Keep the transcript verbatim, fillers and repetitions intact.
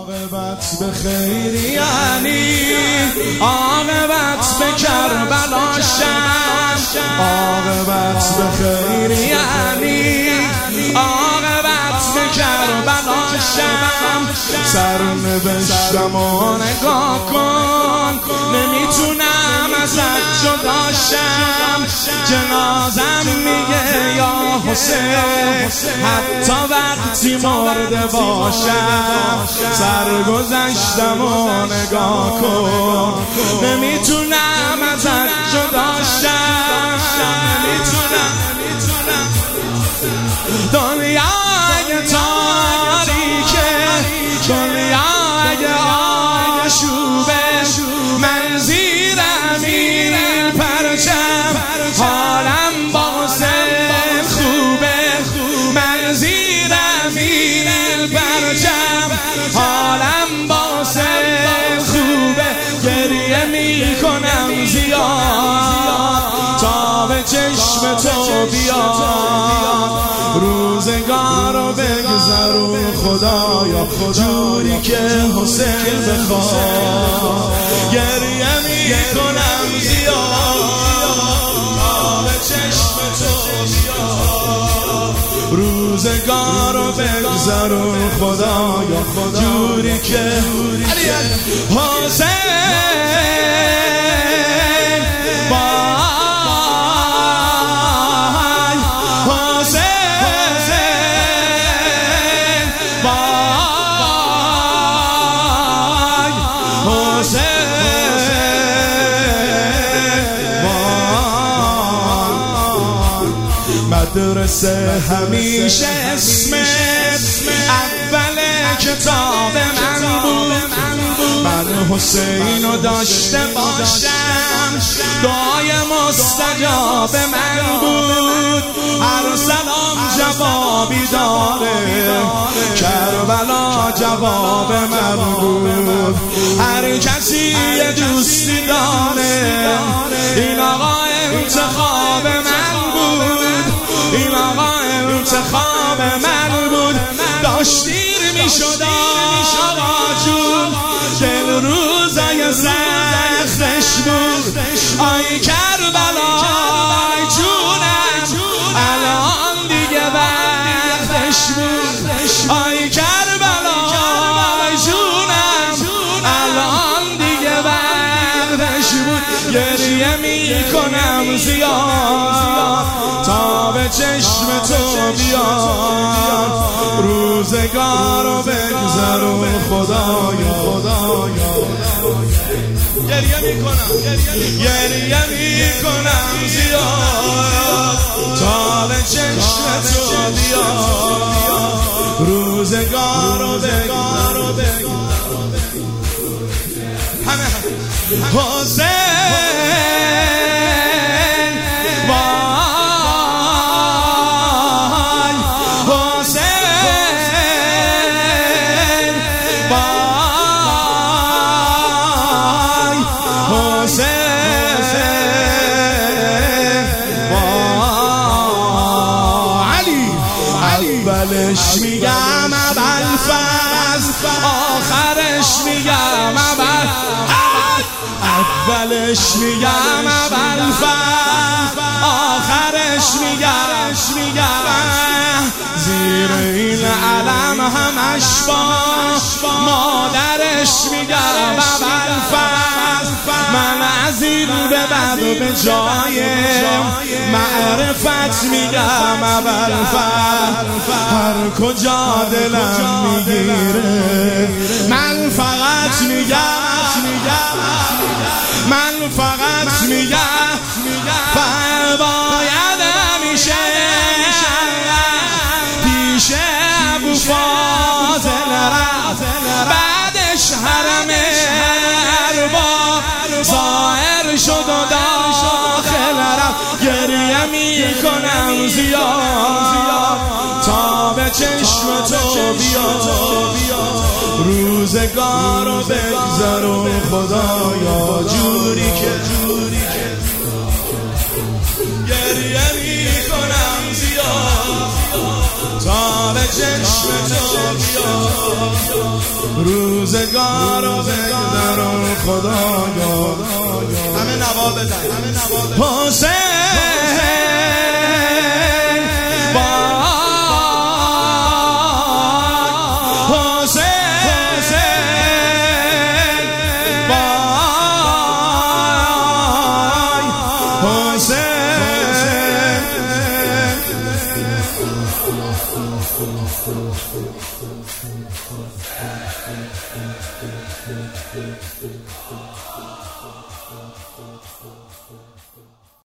عاقبت به خیر یعنی عاقبت به کربلا شم، عاقبت به خیر یعنی عاقبت به کربلا شم. سرنوشتم و نگاه کن، نمیتونم ازت جدا شم. جنازم میگه یا حسین حتی وقتی مرده باشم. سرگذشتم و نگاه کن، نمیتونم ازت جدا شم. نمیتونم دنیای تاریکه، دنیای آشوبه، من زیر امیر پرچم حالم بازم خوبه. من زیر امیر پرچم حالم بازم خوبه. گریه میکنم زیاد تا به چشم تو بیاد. روزگارو بگذرون خدایا جوری که حسین بخواد. گریه میکنم زیاد تا به چشم تو بیاد. روزگارو بگذرون خدایا جوری که حسین مدرسه همیشه اسمت اول کتاب من بود. من حسینو داشته باشم دعای مستجاب من بود. هر سلام جوابی داره، کربلا جواب من بود. هر کسی یه دوستی داره، این آقا انتخاب من بود. این آقا انتخاب من بود. داشت دیر می شد آقا جون، دل روزای سختش بود. آی کربلا آی جونم الان دیگه وقتش بود. آی کربلا آی جونم الان دیگه وقتش بود. گریه می کنم زیاد تا به چشم تو بیاد. روزگارو بگذرون خدایا خدایا. گریه میکنم گریه میکنم زیاد تا به چشم تو بیاد. روزگارو بگذرون همه حسین اولش میگم ابوالفضل، آخرش میگم ابوال اولش میگم ابوالفضل، آخرش میگم میگم زیر این علم همش با مادرش میگم ابوالفضل. من از این به بعد به جای معرفت میگم ابوالفضل. هر کجا دلم میگیره من فقط میگم من فقط میگم باید همیشه پیش ابوفاضل رفت. بعدش حرم ارباب ظاهر شد و داخل رفت. گریه میکنم زیاد تا به چشم تو بیاد. روزگارو بگذرون خدایا جوری که گریه میکنم زیاد تا به چشم تو بیاد. روزگار و بگذرون خدایا. همه نوا بزن، همه نوا بزن. حسین Hussein.